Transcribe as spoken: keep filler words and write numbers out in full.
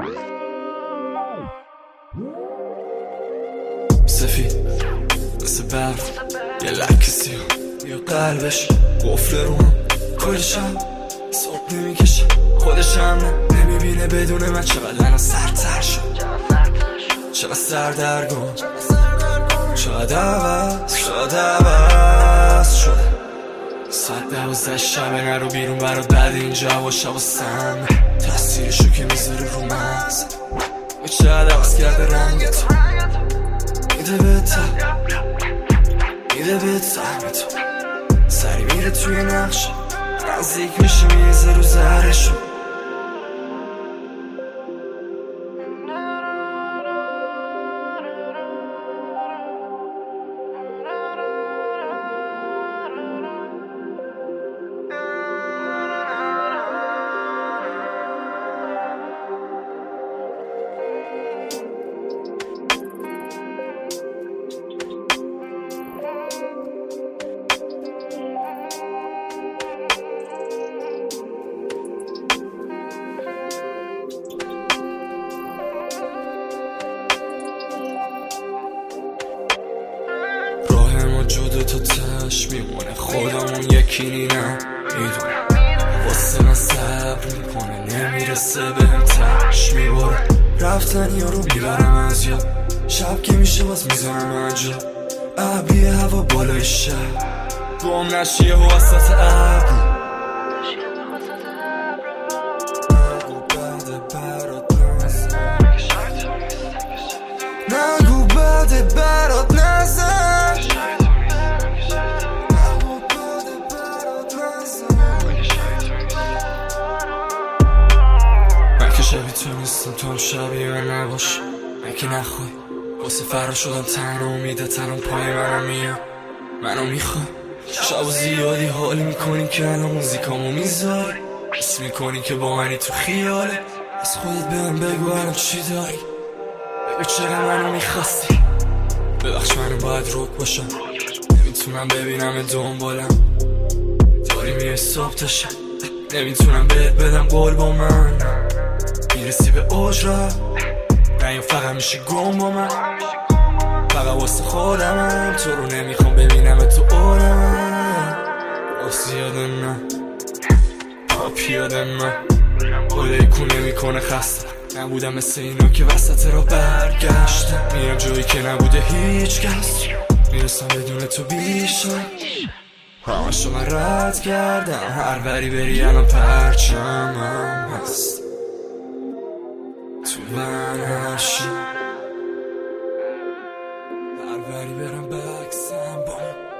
سفید مثل برف یه لکه سیاه یا قلبش قفل رو هم کلشم صبح نمیکشه خودش هم نمیبینه بدون من. چقدر لنا سرتر شد، چقدر سردرگم، چقدر عوض چقدر عوض شد. ساعت دوازده شبه نرو بیرون برات بعد اینجا و شب و سم تاثیرشو که میذاره رو مغز و چقدر عوض کرده رنگتو میده به تب میده به طعم تو سری میره توی نقشه نزدیک میشه میزه رو زهرشو. جدا تا تش میمونه خودمون یکی نیم میدونه واسه من صبر میکنه نمیرسه بهم تش میباره رفتن یارو میبرم از یاد شب که میشه باز میزنم انجا ابری هوا بالای شب گم نشیه و وسط ابرو نگو بعد برات نزن نگو بعد برات نزن شبی تو نیستم تو هم شبیه من نباش من که نخوای واسه فرا شدم تنها امیده تنم پای منم میام منو میخوای شب و زیادی حال میکنی که الان موزیکامو میذاری حس میکنی که با منی تو خیاله از خودت بهم بگو الان چی داری بگو چرا منو میخواستی ببخش منو باید روک باشم نمیتونم ببینم دنبالم داری میای صبح تا شب نمیتونم بهت بدم قول با من میرسی به اوج را نه فقط میشه گم با من فقط واسه خودمم تو رو نمیخوام ببینم تو عالمم واسه یادم من پاپ یادم من بوده کونه میکنه خسته نبودم مثل اینا که وسط را برگشتم میرم جایی که نبوده هیچ کس میرسم بدون تو بیشم همشو من رد کردم هر بری بری الان پرچمم هست تو من هرشی هر بری برم بکسم با